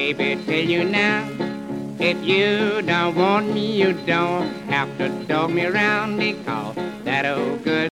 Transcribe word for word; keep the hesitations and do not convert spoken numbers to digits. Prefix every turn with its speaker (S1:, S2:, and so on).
S1: baby, tell you now. If you don't want me, you don't have to dog me around because that old good